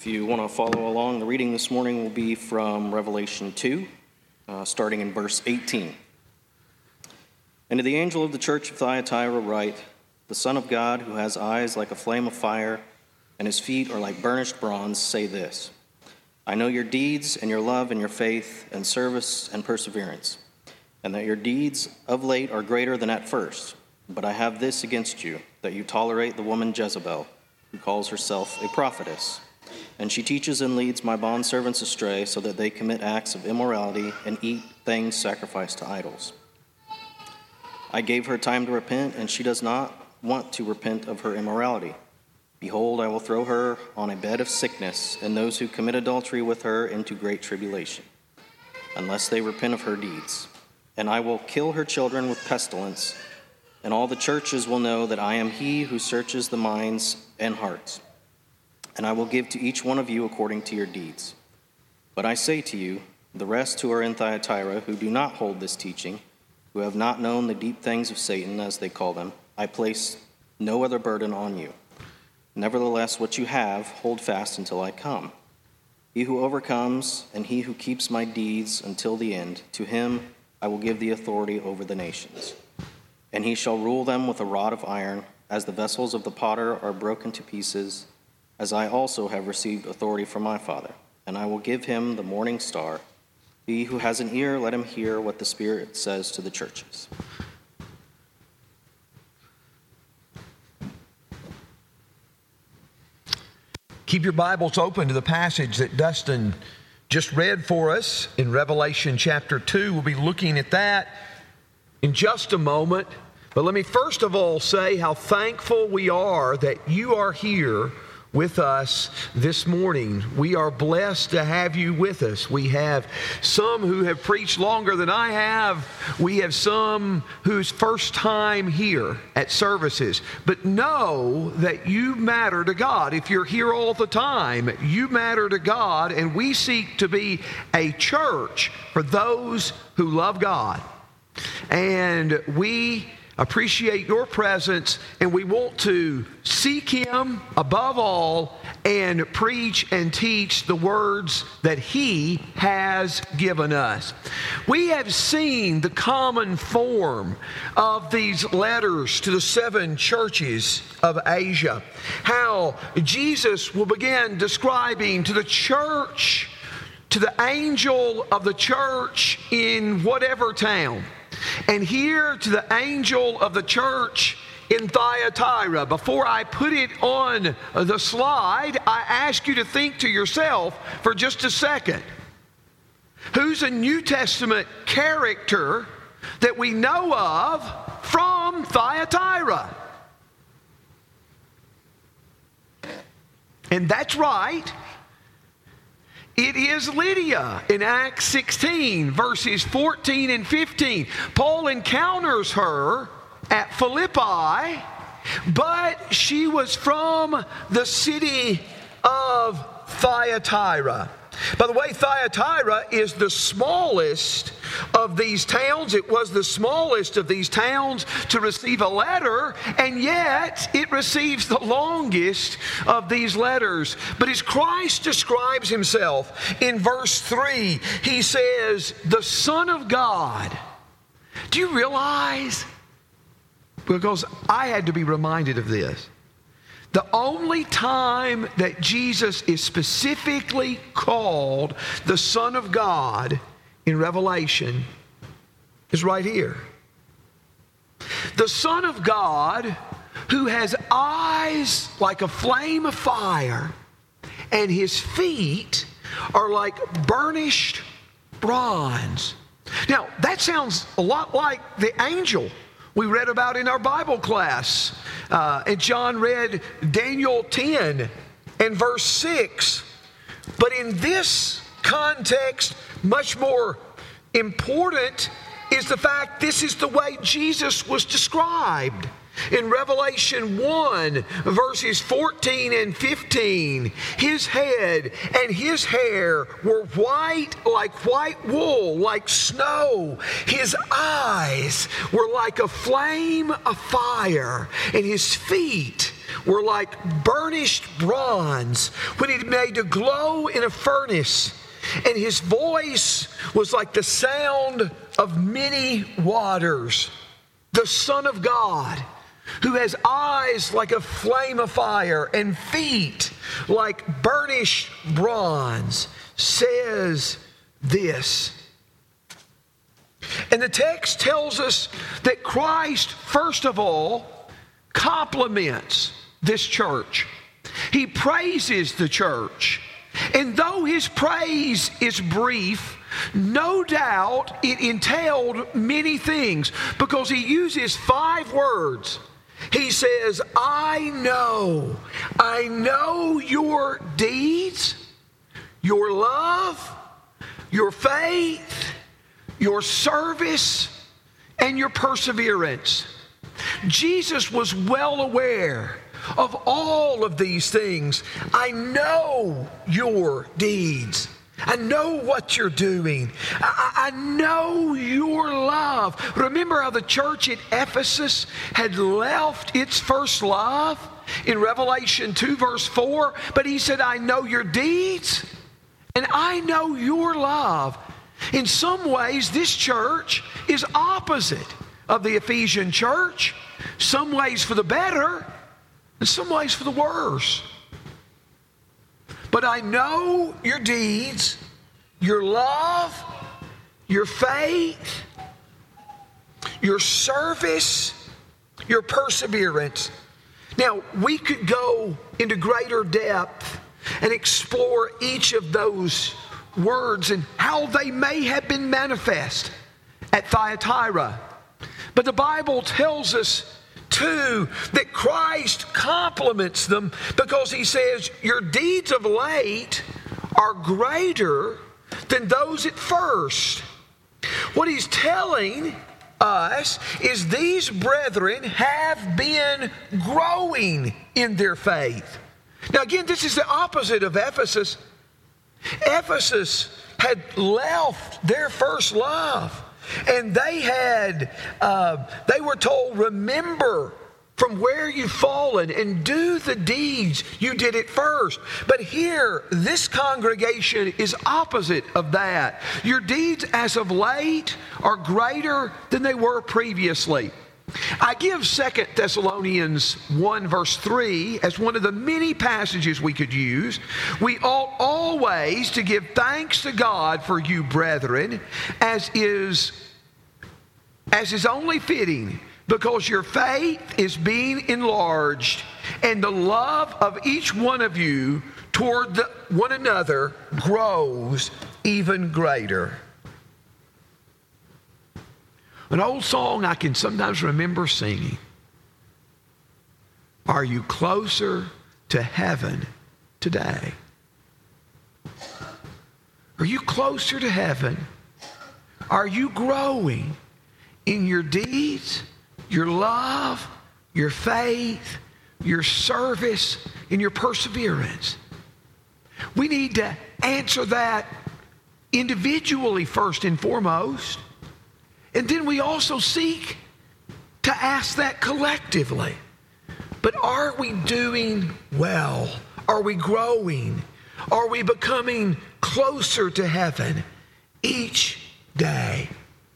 If you want to follow along, the reading this morning will be from Revelation 2, starting in verse 18. And to the angel of the church of Thyatira write, the Son of God, who has eyes like a flame of fire, and his feet are like burnished bronze, say this: I know your deeds and your love and your faith and service and perseverance, and that your deeds of late are greater than at first. But I have this against you, that you tolerate the woman Jezebel, who calls herself a prophetess. And she teaches and leads my bondservants astray, so that they commit acts of immorality and eat things sacrificed to idols. I gave her time to repent, and she does not want to repent of her immorality. Behold, I will throw her on a bed of sickness, and those who commit adultery with her into great tribulation, unless they repent of her deeds. And I will kill her children with pestilence, and all the churches will know that I am he who searches the minds and hearts. And I will give to each one of you according to your deeds. But I say to you, the rest who are in Thyatira, who do not hold this teaching, who have not known the deep things of Satan, as they call them, I place no other burden on you. Nevertheless, what you have, hold fast until I come. He who overcomes, and he who keeps my deeds until the end, to him I will give the authority over the nations. And he shall rule them with a rod of iron, as the vessels of the potter are broken to pieces, as I also have received authority from my Father. And I will give him the morning star. He who has an ear, let him hear what the Spirit says to the churches. Keep your Bibles open to the passage that Dustin just read for us in Revelation chapter 2. We'll be looking at that in just a moment. But let me first of all say how thankful we are that you are here with us this morning. We are blessed to have you with us. We have some who have preached longer than I have. We have some whose first time here at services. But know that you matter to God. If you're here all the time, you matter to God, and we seek to be a church for those who love God. And we appreciate your presence, and we want to seek Him above all and preach and teach the words that He has given us. We have seen the common form of these letters to the 7 churches of Asia, how Jesus will begin describing to the church, to the angel of the church in whatever town. And here to the angel of the church in Thyatira. Before I put it on the slide, I ask you to think to yourself for just a second. Who's a New Testament character that we know of from Thyatira? And that's right. It is Lydia in Acts 16, verses 14 and 15. Paul encounters her at Philippi, but she was from the city of Thyatira. By the way, Thyatira is the smallest of these towns. It was the smallest of these towns to receive a letter, and yet it receives the longest of these letters. But as Christ describes himself in verse 3, he says, the Son of God. Do you realize? Because I had to be reminded of this. The only time that Jesus is specifically called the Son of God in Revelation is right here. The Son of God who has eyes like a flame of fire, and his feet are like burnished bronze. Now, that sounds a lot like the angel we read about in our Bible class. And John read Daniel 10 and verse 6. But in this context, much more important is the fact this is the way Jesus was described. In Revelation 1, verses 14 and 15, his head and his hair were white like white wool, like snow. His eyes were like a flame of fire, and his feet were like burnished bronze when he made to glow in a furnace, and his voice was like the sound of many waters. The Son of God, who has eyes like a flame of fire and feet like burnished bronze, says this. And the text tells us that Christ, first of all, compliments this church. He praises the church. And though his praise is brief, no doubt it entailed many things, because he uses 5 words. He says, I know your deeds, your love, your faith, your service, and your perseverance. Jesus was well aware of all of these things. I know your deeds. I know what you're doing. I know your love. Remember how the church at Ephesus had left its first love in Revelation 2 verse 4? But he said, I know your deeds and I know your love. In some ways, this church is opposite of the Ephesian church. Some ways for the better, and some ways for the worse. But I know your deeds, your love, your faith, your service, your perseverance. Now, we could go into greater depth and explore each of those words and how they may have been manifest at Thyatira. But the Bible tells us too, that Christ compliments them because he says, your deeds of late are greater than those at first. What he's telling us is these brethren have been growing in their faith. Now again, this is the opposite of Ephesus. Ephesus had left their first love. And they were told, remember from where you've fallen and do the deeds you did at first. But here, this congregation is opposite of that. Your deeds as of late are greater than they were previously. I give 2 Thessalonians 1 verse 3 as one of the many passages we could use. We ought always to give thanks to God for you, brethren, as is only fitting, because your faith is being enlarged, and the love of each one of you toward one another grows even greater. An old song I can sometimes remember singing. Are you closer to heaven today? Are you closer to heaven? Are you growing in your deeds, your love, your faith, your service, and your perseverance? We need to answer that individually first and foremost. And then we also seek to ask that collectively. But are we doing well? Are we growing? Are we becoming closer to heaven each day?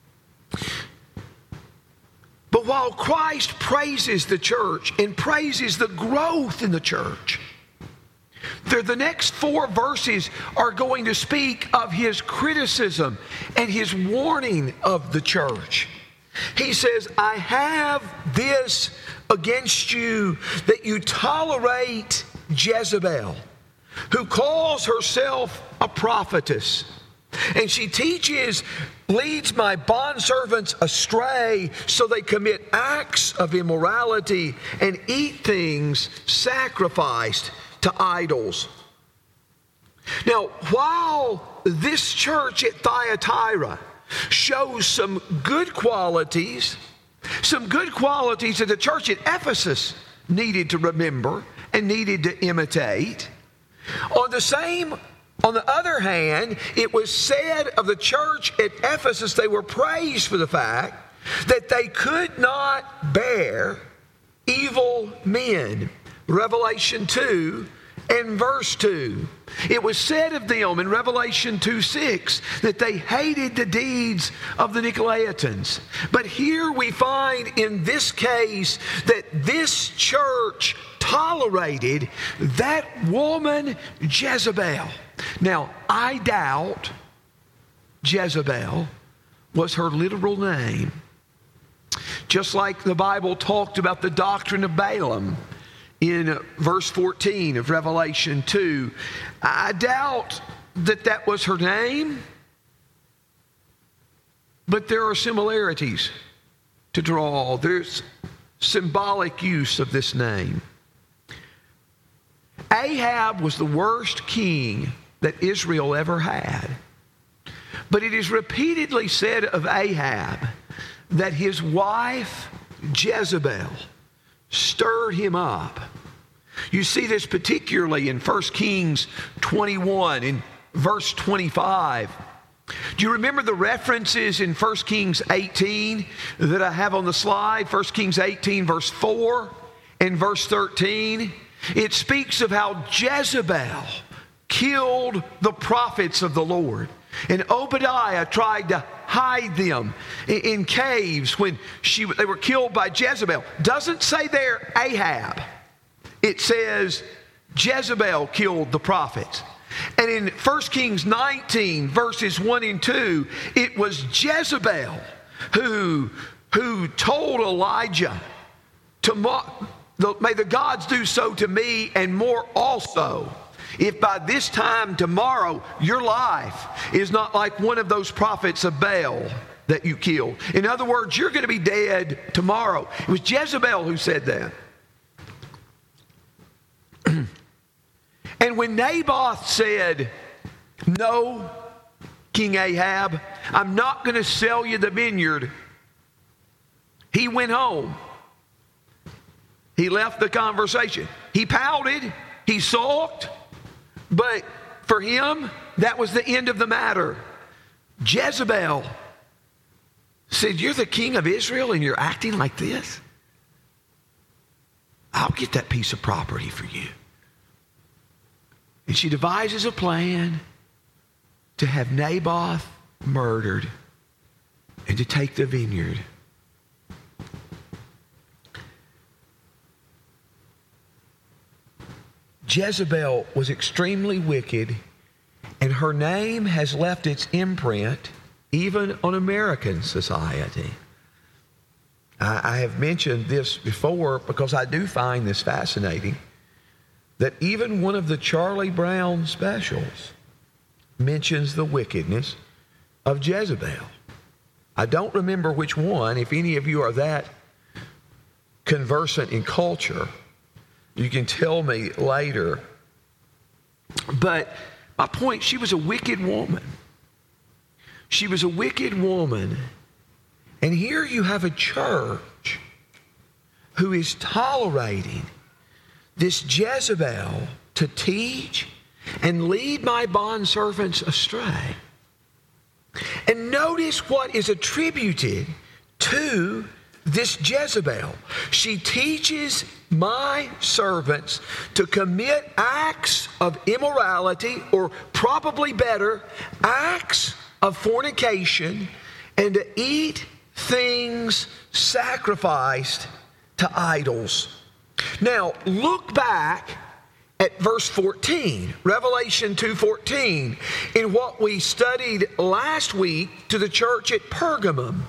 But while Christ praises the church and praises the growth in the church, the next 4 verses are going to speak of his criticism and his warning of the church. He says, I have this against you, that you tolerate Jezebel, who calls herself a prophetess. And she leads my bondservants astray, so they commit acts of immorality and eat things sacrificed to idols. Now, while this church at Thyatira shows some good qualities that the church at Ephesus needed to remember and needed to imitate, on the other hand, it was said of the church at Ephesus, they were praised for the fact that they could not bear evil men, Revelation 2 and verse 2. It was said of them in Revelation 2:6 that they hated the deeds of the Nicolaitans. But here we find in this case that this church tolerated that woman Jezebel. Now, I doubt Jezebel was her literal name. Just like the Bible talked about the doctrine of Balaam in verse 14 of Revelation 2. I doubt that that was her name, but there are similarities to draw. There's symbolic use of this name. Ahab was the worst king that Israel ever had. But it is repeatedly said of Ahab that his wife Jezebel stirred him up. You see this particularly in 1 Kings 21 in verse 25. Do you remember the references in 1 Kings 18 that I have on the slide? 1 Kings 18 verse 4 and verse 13. It speaks of how Jezebel killed the prophets of the Lord. And Obadiah tried to hide them in caves when they were killed by Jezebel. Doesn't say there Ahab. It says Jezebel killed the prophets. And in 1 Kings 19 verses 1 and 2, it was Jezebel who told Elijah, may the gods do so to me and more also, if by this time tomorrow your life is not like one of those prophets of Baal that you killed. In other words, you're going to be dead tomorrow. It was Jezebel who said that. And when Naboth said, no, King Ahab, I'm not going to sell you the vineyard, he went home. He left the conversation. He pouted, he sulked, but for him, that was the end of the matter. Jezebel said, you're the king of Israel and you're acting like this? I'll get that piece of property for you. And she devises a plan to have Naboth murdered and to take the vineyard. Jezebel was extremely wicked, and her name has left its imprint even on American society. I have mentioned this before because I do find this fascinating, that even one of the Charlie Brown specials mentions the wickedness of Jezebel. I don't remember which one. If any of you are that conversant in culture, you can tell me later. But my point, she was a wicked woman. She was a wicked woman. And here you have a church who is tolerating this Jezebel to teach and lead my bondservants astray. And notice what is attributed to this Jezebel. She teaches my servants to commit acts of immorality, or probably better, acts of fornication, and to eat things sacrificed to idols. Now, look back at verse 14, Revelation 2:14, in what we studied last week to the church at Pergamum.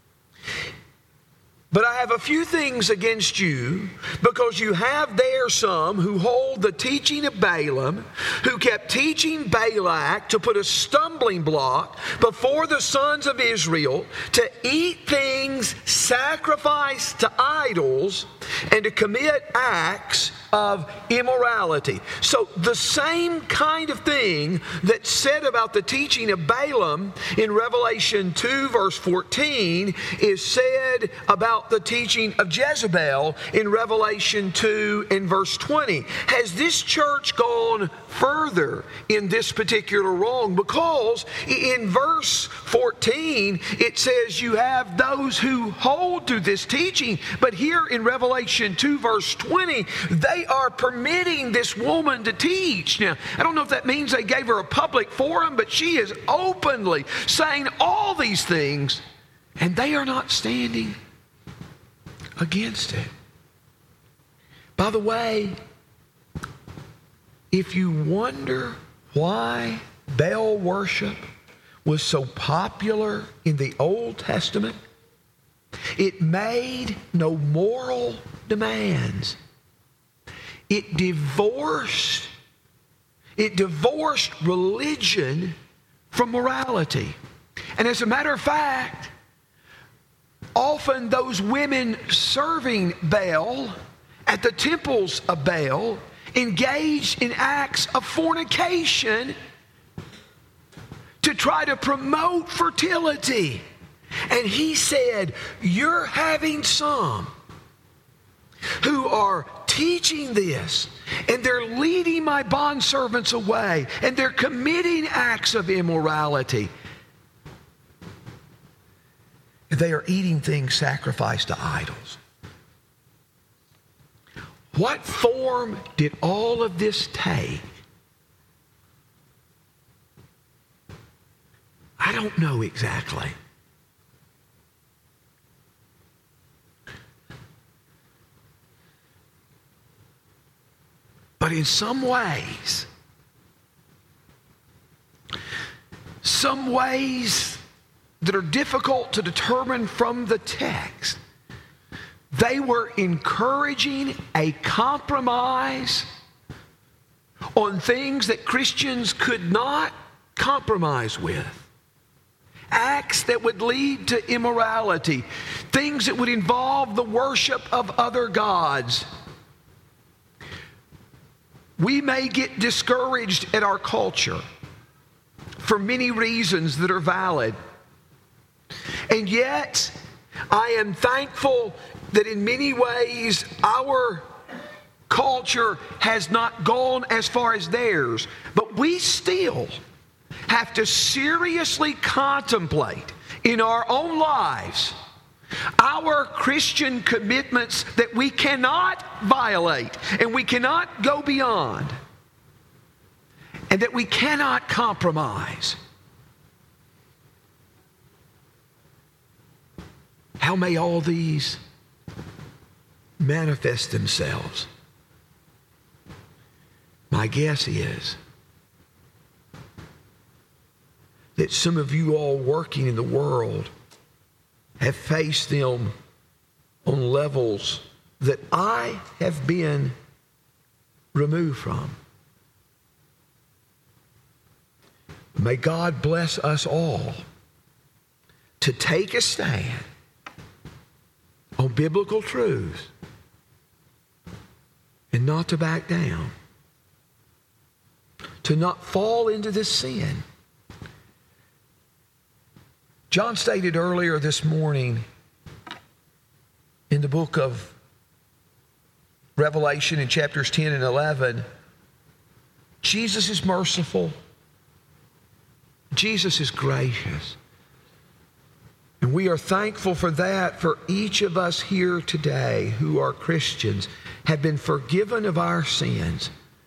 But I have a few things against you, because you have there some who hold the teaching of Balaam, who kept teaching Balak to put a stumbling block before the sons of Israel, to eat things sacrificed to idols, and to commit acts of immorality. So the same kind of thing that's said about the teaching of Balaam in Revelation 2 verse 14 is said about the teaching of Jezebel in Revelation 2 and verse 20. Has this church gone further in this particular wrong? Because in verse 14 it says you have those who hold to this teaching, but here in Revelation 2 verse 20 they they are permitting this woman to teach. Now, I don't know if that means they gave her a public forum, but she is openly saying all these things, and they are not standing against it. By the way, if you wonder why Baal worship was so popular in the Old Testament, it made no moral demands. It divorced religion from morality. And as a matter of fact, often those women serving Baal at the temples of Baal engaged in acts of fornication to try to promote fertility. And he said, you're having some who are teaching this, and they're leading my bondservants away, and they're committing acts of immorality. They are eating things sacrificed to idols. What form did all of this take? I don't know exactly. But in some ways that are difficult to determine from the text, they were encouraging a compromise on things that Christians could not compromise with. Acts that would lead to immorality, things that would involve the worship of other gods. We may get discouraged at our culture for many reasons that are valid. And yet, I am thankful that in many ways our culture has not gone as far as theirs. But we still have to seriously contemplate in our own lives our Christian commitments that we cannot violate and we cannot go beyond, and that we cannot compromise. How may all these manifest themselves? My guess is that some of you all working in the world have faced them on levels that I have been removed from. May God bless us all to take a stand on biblical truths and not to back down, to not fall into this sin. John stated earlier this morning in the book of Revelation in chapters 10 and 11, Jesus is merciful. Jesus is gracious. And we are thankful for that, for each of us here today who are Christians have been forgiven of our sins.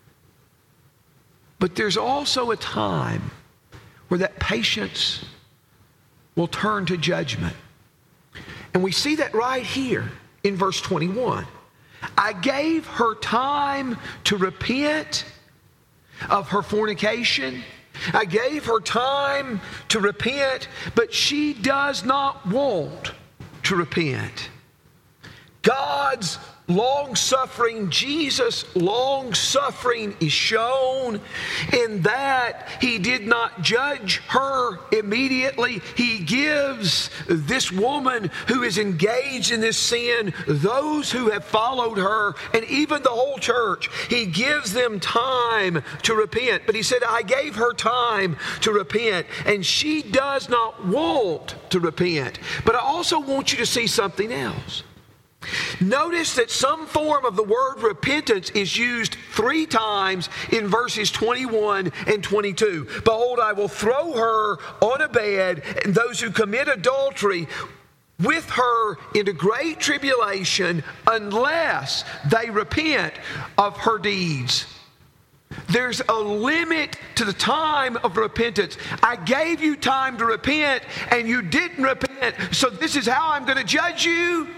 But there's also a time where that patience will turn to judgment. And we see that right here in verse 21. I gave her time to repent of her fornication. I gave her time to repent, but she does not want to repent. God's long-suffering, Jesus' long-suffering is shown in that he did not judge her immediately. He gives this woman who is engaged in this sin, those who have followed her, and even the whole church, he gives them time to repent. But he said, I gave her time to repent, and she does not want to repent. But I also want you to see something else. Notice that some form of the word repentance is used 3 times in verses 21 and 22. Behold, I will throw her on a bed, and those who commit adultery with her into great tribulation unless they repent of her deeds. There's a limit to the time of repentance. I gave you time to repent and you didn't repent, so this is how I'm going to judge you.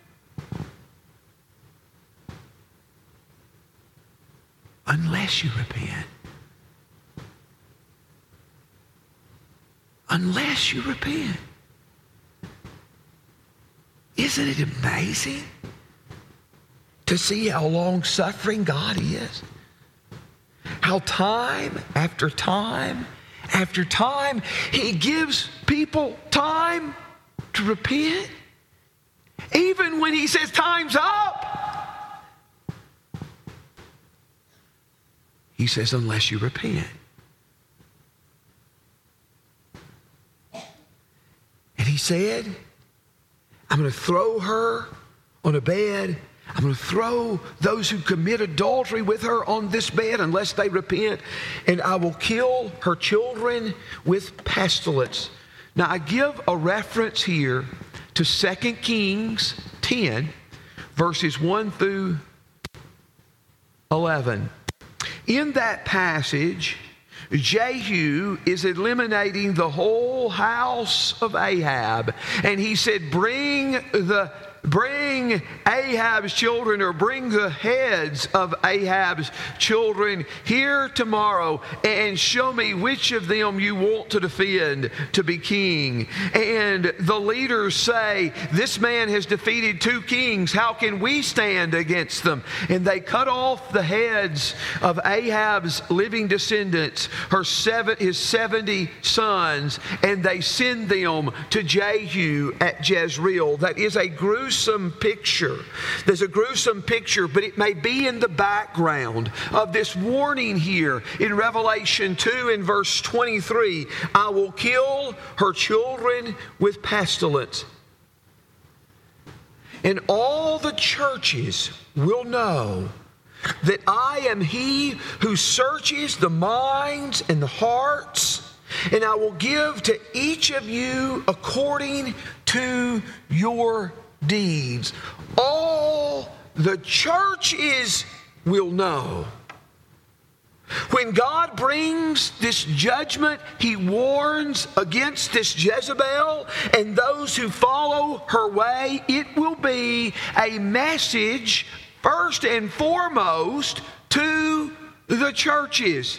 Unless you repent. Unless you repent. Isn't it amazing to see how long-suffering God is? How time after time after time He gives people time to repent. Even when He says time's up, He says unless you repent. And He said, I'm going to throw her on a bed. I'm going to throw those who commit adultery with her on this bed unless they repent. And I will kill her children with pestilence. Now, I give a reference here to 2 Kings 10, verses 1 through 11. In that passage, Jehu is eliminating the whole house of Ahab. And he said, bring Ahab's children, or bring the heads of Ahab's children here tomorrow and show me which of them you want to defend to be king. And the leaders say, this man has defeated 2 kings. How can we stand against them? And they cut off the heads of Ahab's living descendants, his 70 sons, and they send them to Jehu at Jezreel. That is a gruesome picture. There's a gruesome picture, but it may be in the background of this warning here in Revelation 2 in verse 23. I will kill her children with pestilence. And all the churches will know that I am He who searches the minds and the hearts, and I will give to each of you according to your deeds. All the churches will know. When God brings this judgment, He warns against this Jezebel and those who follow her way. It will be a message, first and foremost, to the churches.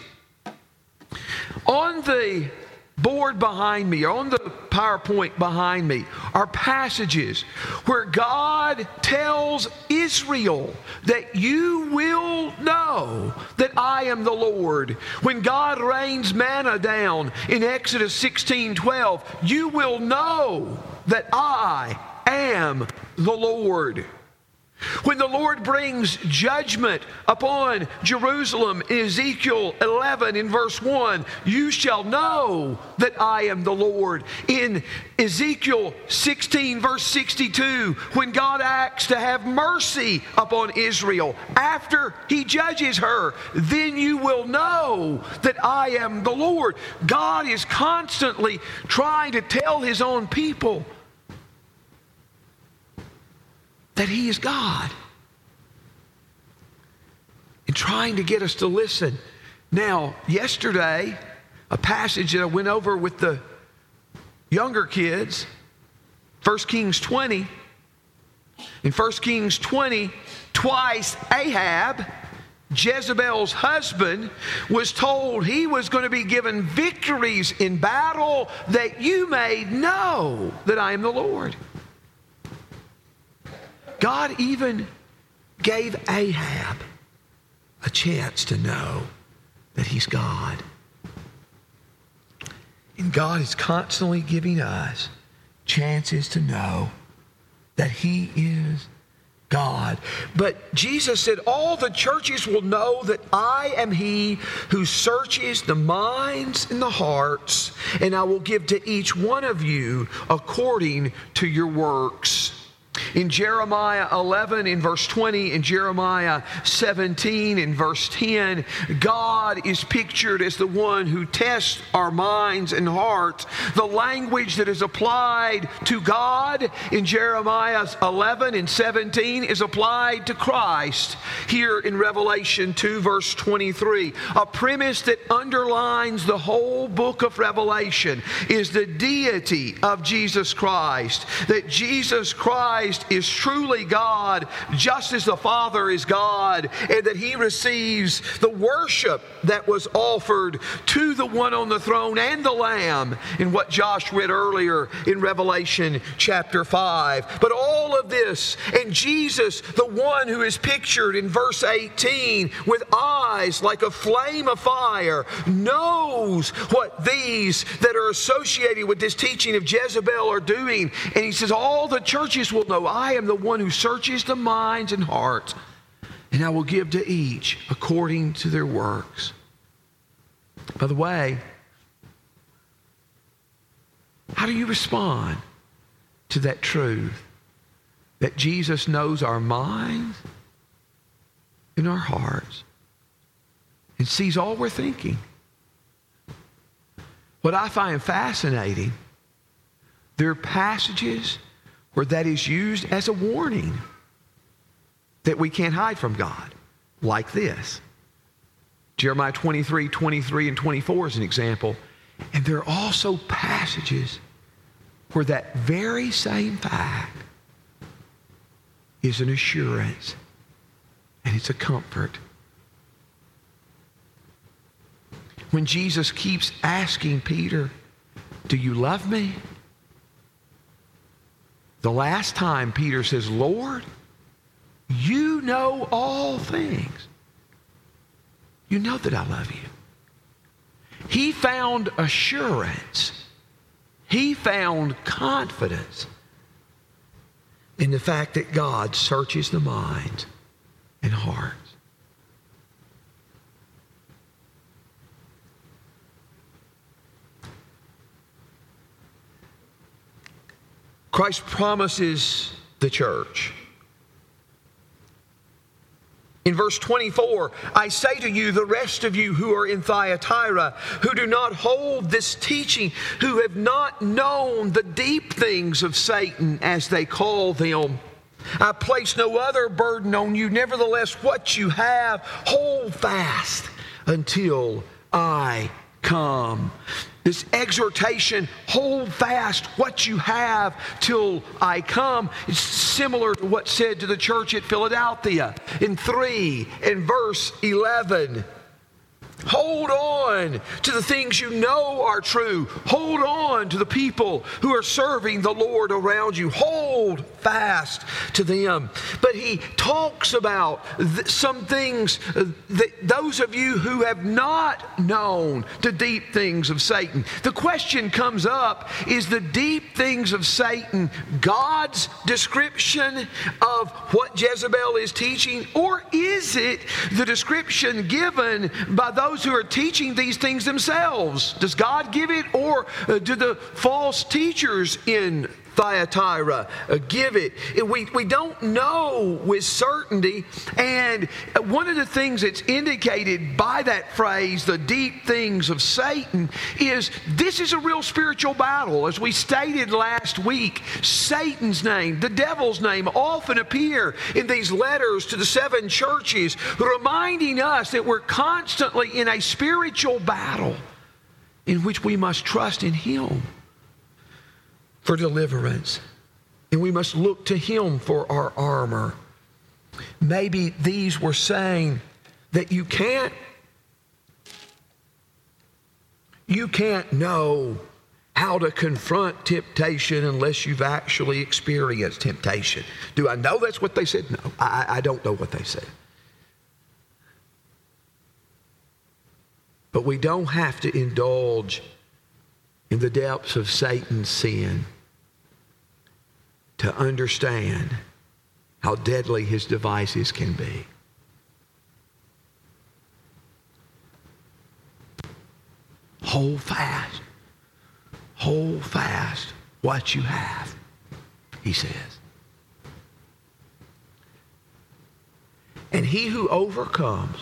On the board behind me, or on the PowerPoint behind me, are passages where God tells Israel that you will know that I am the Lord. When God rains manna down in Exodus 16:12, you will know that I am the Lord. When the Lord brings judgment upon Jerusalem in Ezekiel 11 in verse 1, you shall know that I am the Lord. In Ezekiel 16 verse 62, when God acts to have mercy upon Israel after He judges her, then you will know that I am the Lord. God is constantly trying to tell His own people that He is God, and trying to get us to listen. Now, yesterday, a passage that I went over with the younger kids, 1 Kings 20. In 1 Kings 20, twice Ahab, Jezebel's husband, was told he was going to be given victories in battle, that you may know that I am the Lord. God even gave Ahab a chance to know that He's God. And God is constantly giving us chances to know that He is God. But Jesus said, all the churches will know that I am He who searches the minds and the hearts, and I will give to each one of you according to your works. In Jeremiah 11 in verse 20, in Jeremiah 17 in verse 10, God is pictured as the one who tests our minds and hearts. The language that is applied to God in Jeremiah 11 and 17 is applied to Christ here in Revelation 2 verse 23. A premise that underlines the whole book of Revelation is the deity of Jesus Christ. That Jesus Christ is truly God, just as the Father is God, and that He receives the worship that was offered to the one on the throne and the Lamb in what Josh read earlier in Revelation chapter 5. But all of this, and Jesus, the one who is pictured in verse 18 with eyes like a flame of fire, knows what these that are associated with this teaching of Jezebel are doing. And He says, all the churches will know I am the one who searches the minds and hearts, and I will give to each according to their works. By the way, how do you respond to that truth that Jesus knows our minds and our hearts and sees all we're thinking? What I find fascinating, there are passages where that is used as a warning that we can't hide from God, like this. Jeremiah 23, 23, and 24 is an example. And there are also passages where that very same fact is an assurance and it's a comfort. When Jesus keeps asking Peter, do you love me? The last time Peter says, Lord, you know all things. You know that I love you. He found assurance. He found confidence in the fact that God searches the minds and hearts. Christ promises the church. In verse 24, I say to you, the rest of you who are in Thyatira, who do not hold this teaching, who have not known the deep things of Satan, as they call them, I place no other burden on you. Nevertheless, what you have, hold fast until I come. This exhortation, hold fast what you have till I come, is similar to what's said to the church at Philadelphia in 3 and verse 11. Hold on to the things you know are true. Hold on to the people who are serving the Lord around you. Hold fast to them. But he talks about some things that those of you who have not known the deep things of Satan. The question comes up, is the deep things of Satan God's description of what Jezebel is teaching, or is it the description given by those who are teaching these things themselves? Does God give it, or do the false teachers in Thyatira give it? We don't know with certainty. And one of the things that's indicated by that phrase, the deep things of Satan, is this is a real spiritual battle. As we stated last week, Satan's name, the devil's name, often appear in these letters to the 7 churches, reminding us that we're constantly in a spiritual battle in which we must trust in Him for deliverance, and we must look to Him for our armor. Maybe these were saying that you can't know how to confront temptation unless you've actually experienced temptation. Do I know that's what they said? No, I don't know what they said. But we don't have to indulge in the depths of Satan's sin to understand how deadly his devices can be. Hold fast what you have, he says. And he who overcomes,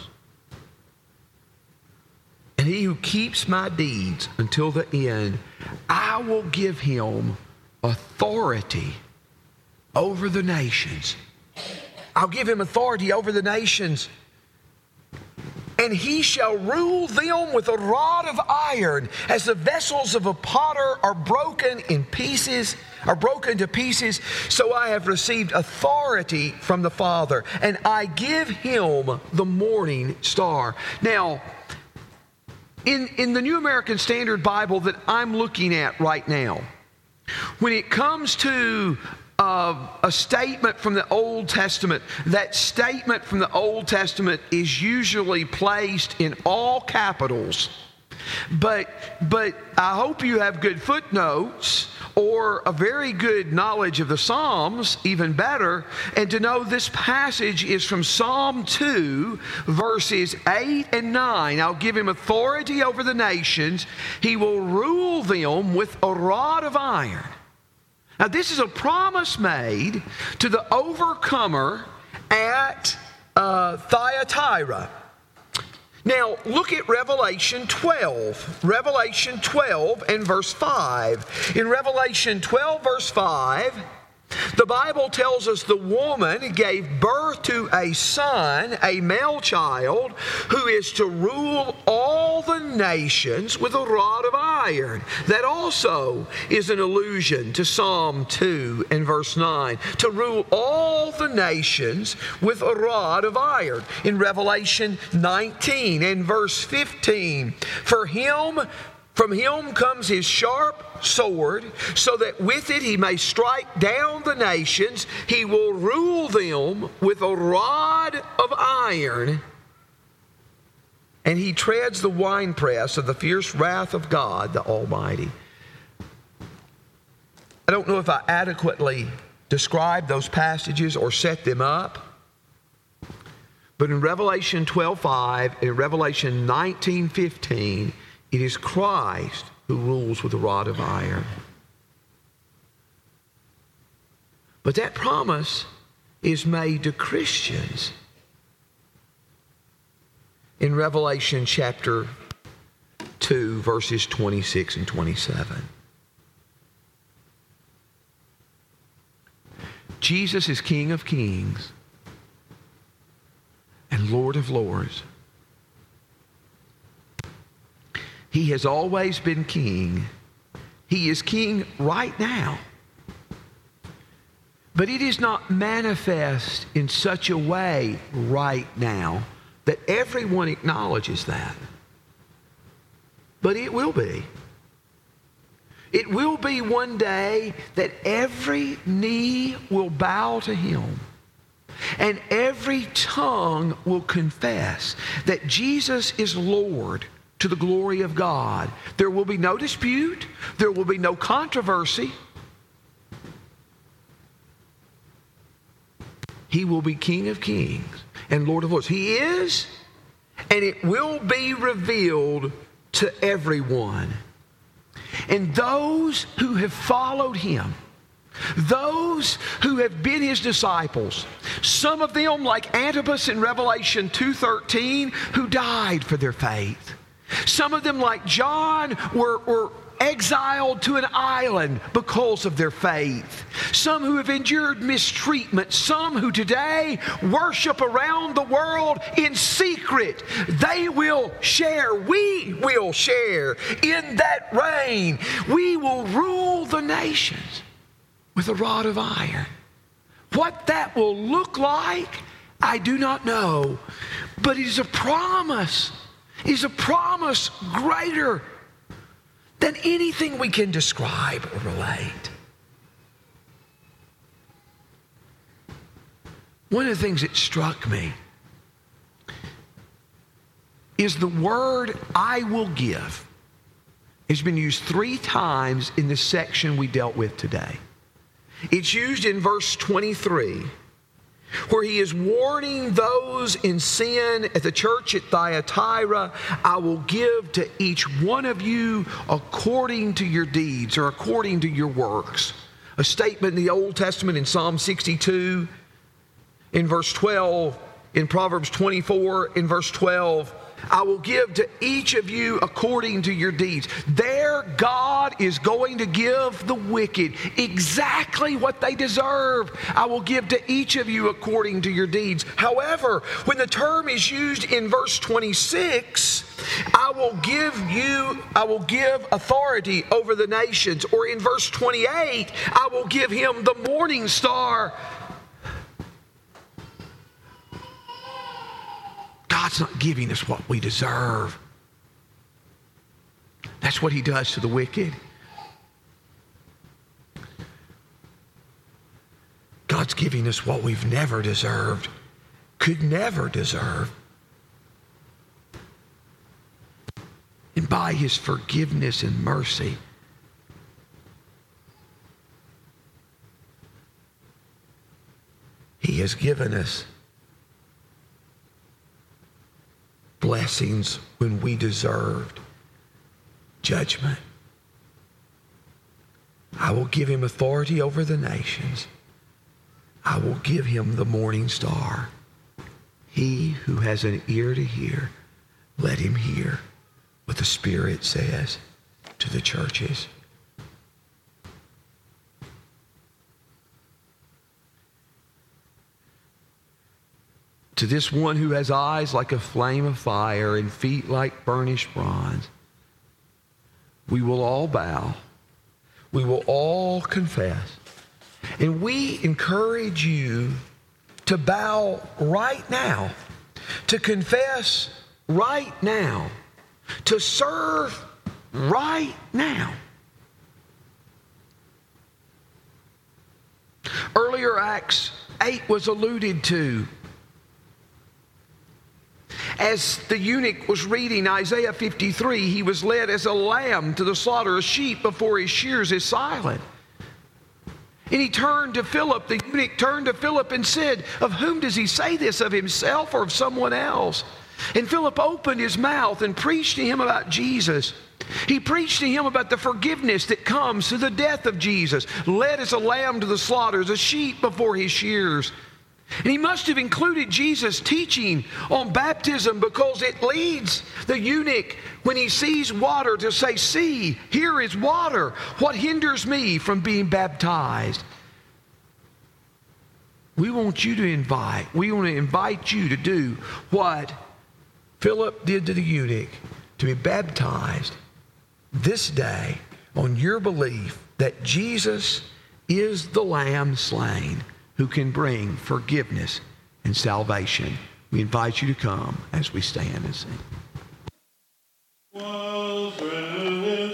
and he who keeps my deeds until the end, I will give him authority over the nations. I'll give him authority over the nations. And he shall rule them with a rod of iron, as the vessels of a potter are broken to pieces. So I have received authority from the Father, and I give him the morning star. Now, in the New American Standard Bible that I'm looking at right now, when it comes to a statement from the Old Testament, that statement from the Old Testament is usually placed in all capitals. But I hope you have good footnotes or a very good knowledge of the Psalms, even better, and to know this passage is from Psalm 2, verses 8 and 9. I'll give him authority over the nations. He will rule them with a rod of iron. Now, this is a promise made to the overcomer at Thyatira. Now, look at Revelation 12. Revelation 12 and verse 5. In Revelation 12, verse 5, the Bible tells us the woman gave birth to a son, a male child, who is to rule all the nations with a rod of iron. That also is an allusion to Psalm 2 and verse 9. To rule all the nations with a rod of iron. In Revelation 19 and verse 15, from him comes his sharp sword, so that with it he may strike down the nations. He will rule them with a rod of iron, and he treads the winepress of the fierce wrath of God the Almighty. I don't know if I adequately described those passages or set them up, but in Revelation 12:5 and in Revelation 19:15, it is Christ who rules with a rod of iron. But that promise is made to Christians in Revelation chapter 2, verses 26 and 27. Jesus is King of Kings and Lord of Lords. He has always been king. He is king right now. But it is not manifest in such a way right now that everyone acknowledges that. But it will be. It will be one day that every knee will bow to him. And every tongue will confess that Jesus is Lord, to the glory of God. There will be no dispute. There will be no controversy. He will be King of Kings and Lord of Lords. He is, and it will be revealed to everyone. And those who have followed him, those who have been his disciples, some of them like Antipas in Revelation 2:13, who died for their faith. Some of them, like John, were exiled to an island because of their faith. Some who have endured mistreatment. Some who today worship around the world in secret. They will share. We will share in that reign. We will rule the nations with a rod of iron. What that will look like, I do not know. But it is a promise. It is a promise greater than anything we can describe or relate. One of the things that struck me is the word "I will give." It's been used 3 times in the section we dealt with today. It's used in verse 23, where he is warning those in sin at the church at Thyatira. I will give to each one of you according to your deeds or according to your works. A statement in the Old Testament in Psalm 62 in verse 12 in Proverbs 24 in verse 12, I will give to each of you according to your deeds. There, God is going to give the wicked exactly what they deserve. I will give to each of you according to your deeds. However, when the term is used in verse 26, I will give authority over the nations. Or in verse 28, I will give him the morning star. God's not giving us what we deserve. That's what he does to the wicked. God's giving us what we've never deserved, could never deserve. And by his forgiveness and mercy, he has given us blessings when we deserved judgment. I will give him authority over the nations. I will give him the morning star. He who has an ear to hear, let him hear what the Spirit says to the churches. To this one who has eyes like a flame of fire and feet like burnished bronze, we will all bow. We will all confess. And we encourage you to bow right now, to confess right now, to serve right now. Earlier, Acts 8 was alluded to. As the eunuch was reading Isaiah 53, he was led as a lamb to the slaughter, a sheep before his shears is silent. And he turned to Philip, the eunuch turned to Philip and said, of whom does he say this, of himself or of someone else? And Philip opened his mouth and preached to him about Jesus. He preached to him about the forgiveness that comes through the death of Jesus, led as a lamb to the slaughter, as a sheep before his shears. And he must have included Jesus' teaching on baptism, because it leads the eunuch, when he sees water, to say, see, here is water. What hinders me from being baptized? We want to invite you to do what Philip did to the eunuch, to be baptized this day on your belief that Jesus is the Lamb slain who can bring forgiveness and salvation. We invite you to come as we stand and sing.